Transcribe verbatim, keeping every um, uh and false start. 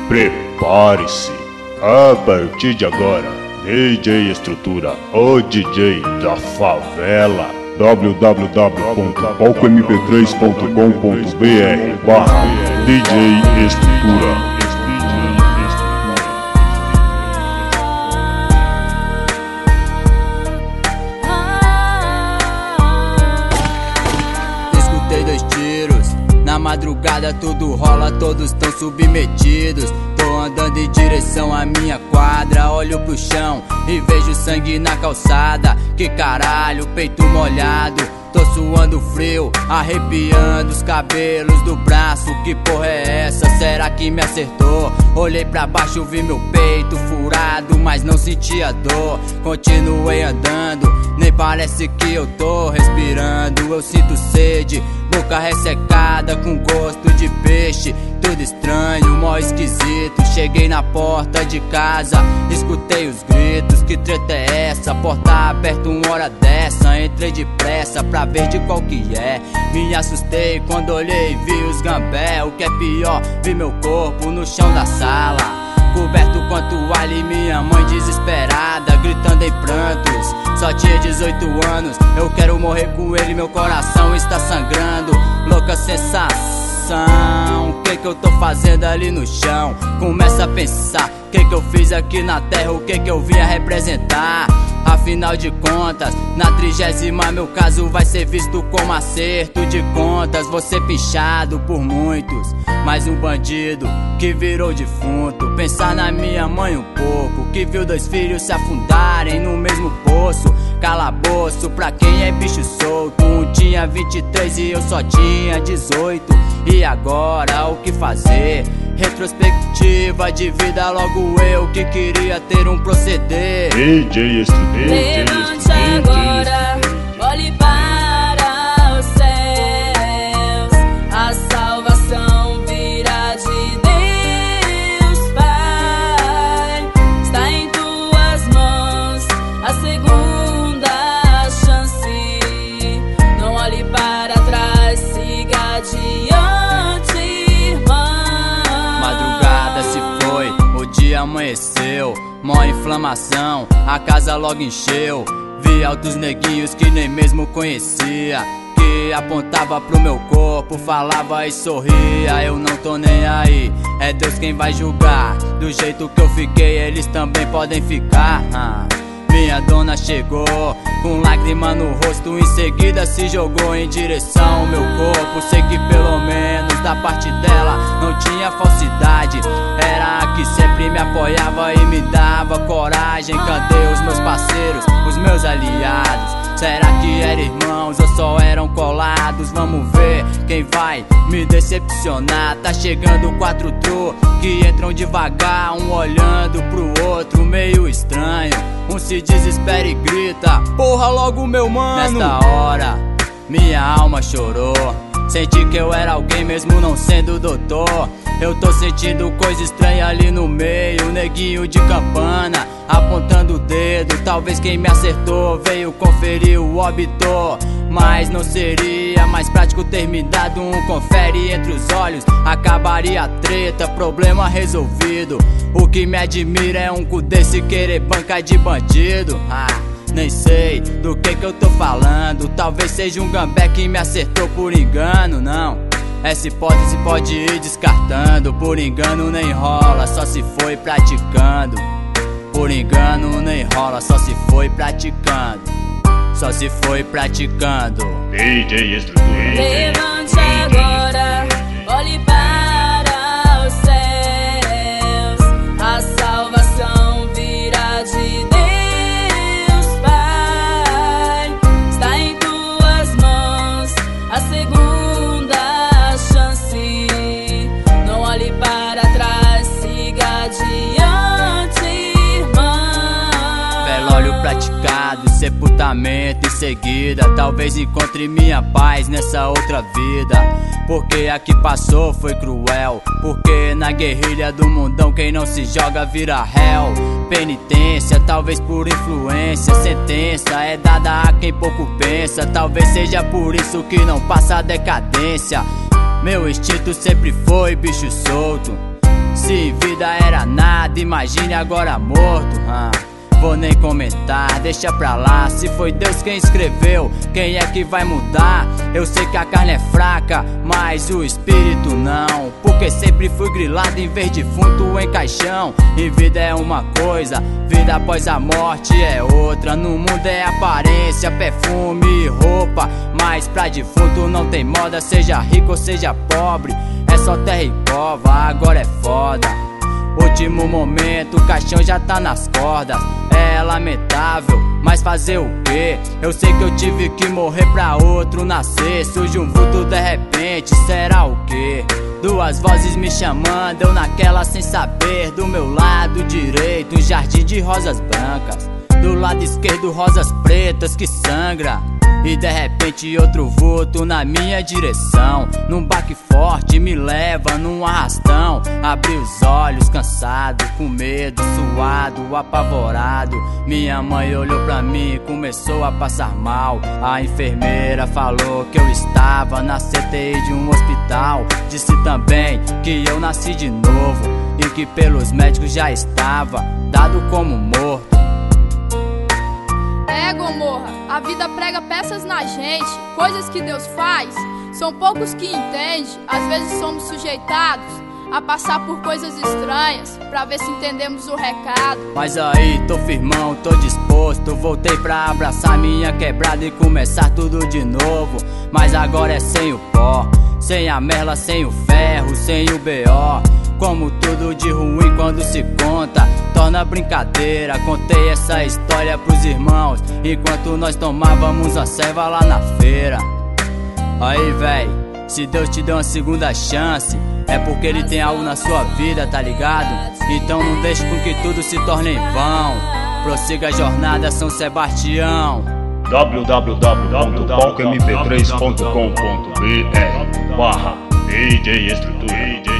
Prepare-se, a partir de agora, D J Estrutura, o D J da favela. w w w ponto palco m p três ponto com ponto b r barra D J Estrutura. Na madrugada tudo rola, todos tão submetidos. Tô andando em direção à minha quadra, olho pro chão e vejo sangue na calçada. Que caralho, peito molhado, tô suando frio, arrepiando os cabelos do braço. Que porra é essa? Será que me acertou? Olhei pra baixo, vi meu peito furado, mas não senti a dor. Continuei andando, nem parece que eu tô respirando. Eu sinto sede, boca ressecada com gosto de peixe. Tudo estranho, mó esquisito. Cheguei na porta de casa, escutei os gritos. Que treta é essa? Porta aberta uma hora dessa. Entrei depressa pra ver de qual que é. Me assustei quando olhei e vi os gambé. O que é pior, vi meu corpo no chão da sala, coberto com toalha e minha mãe desesperada, gritando em prantos. Só tinha dezoito anos, eu quero morrer com ele, meu coração está sangrando. Louca sensação, o que que eu tô fazendo ali no chão? Começa a pensar, o que que eu fiz aqui na terra, o que que eu vim a representar? Afinal de contas, na trigésima meu caso vai ser visto como acerto de contas. Vou ser pichado por muitos, mais um bandido que virou defunto. Pensar na minha mãe um pouco, que viu dois filhos se afundarem no mesmo poço. Calabouço pra quem é bicho solto. Um tinha vinte e três e eu só tinha dezoito. E agora o que fazer? Retrospectiva de vida, logo eu que queria ter um proceder. D J Estrutura. Levante agora, olhe para os céus. A salvação virá de Deus Pai. Está em tuas mãos a segunda chance. Não olhe para trás, siga adiante, irmão. Madrugada se foi, o dia amanheceu. Mó inflamação, a casa logo encheu. Vi altos neguinhos que nem mesmo conhecia, que apontava pro meu corpo, falava e sorria. Eu não tô nem aí, é Deus quem vai julgar. Do jeito que eu fiquei, eles também podem ficar. ah. Minha dona chegou com lágrima no rosto, em seguida se jogou em direção ao meu corpo. Sei que pelo menos da parte dela não tinha falsidade. Era a que sempre me apoiava e me dava coragem. Cadê os meus parceiros, os meus aliados? Será que eram irmãos ou só eram colados? Vamos ver quem vai me decepcionar. Tá chegando quatro tru que entram devagar, um olhando pro outro meio estranho. Um se desespera e grita, porra logo meu mano. Nesta hora, minha alma chorou. Senti que eu era alguém mesmo não sendo doutor. Eu tô sentindo coisa estranha ali no meio. Neguinho de campana, apontando o dedo. Talvez quem me acertou veio conferir o óbito. Mas não seria mais prático ter me dado um confere entre os olhos? Acabaria a treta, problema resolvido. O que me admira é um cu desse querer banca de bandido. Ah, nem sei do que que eu tô falando. Talvez seja um gambé que me acertou por engano, não. Essa hipótese pode ir descartando. Por engano nem rola, só se foi praticando. Por engano nem rola, só se foi praticando. Só se foi praticando. D J Estrutura. Levante agora, olhe para os céus. A salvação virá de Deus Pai. Está em tuas mãos a segunda chance. Não olhe para trás, siga adiante, irmão. Velório praticado, sepultamento em seguida. Talvez encontre minha paz nessa outra vida. Porque a que passou foi cruel. Porque na guerrilha do mundão quem não se joga vira réu. Penitência, talvez por influência. Sentença é dada a quem pouco pensa. Talvez seja por isso que não passa a decadência. Meu instinto sempre foi bicho solto. Se vida era nada, imagine agora morto. ah. Vou nem comentar, deixa pra lá. Se foi Deus quem escreveu, quem é que vai mudar? Eu sei que a carne é fraca, mas o espírito não. Porque sempre fui grilado em vez de defunto em caixão. E vida é uma coisa, vida após a morte é outra. No mundo é aparência, perfume e roupa, mas pra defunto não tem moda. Seja rico ou seja pobre, é só terra e cova, agora é foda. Último momento, o caixão já tá nas cordas. É lamentável, mas fazer o quê? Eu sei que eu tive que morrer pra outro nascer. Surge um vulto de repente, será o quê? Duas vozes me chamando, eu naquela sem saber. Do meu lado direito, um jardim de rosas brancas. Do lado esquerdo, rosas pretas que sangra. E de repente outro vulto na minha direção. Num baque forte me leva num arrastão. Abri os olhos cansado, com medo, suado, apavorado. Minha mãe olhou pra mim e começou a passar mal. A enfermeira falou que eu estava na C T I de um hospital. Disse também que eu nasci de novo e que pelos médicos já estava dado como morto. É, Gomorra, a vida prega peças na gente, coisas que Deus faz, são poucos que entendem. Às vezes somos sujeitados a passar por coisas estranhas, pra ver se entendemos o recado. Mas aí, tô firmão, tô disposto. Voltei pra abraçar minha quebrada e começar tudo de novo. Mas agora é sem o pó, sem a merla, sem o ferro, sem o B O. Como tudo de ruim quando se conta torna brincadeira. Contei essa história pros irmãos enquanto nós tomávamos a serva lá na feira. Aí, véi, se Deus te deu uma segunda chance, é porque Ele tem algo na sua vida, tá ligado? Então não deixe com que tudo se torne em vão. Prossiga a jornada, São Sebastião. w w w ponto palco m p três ponto com ponto b r barra D J Estrutura.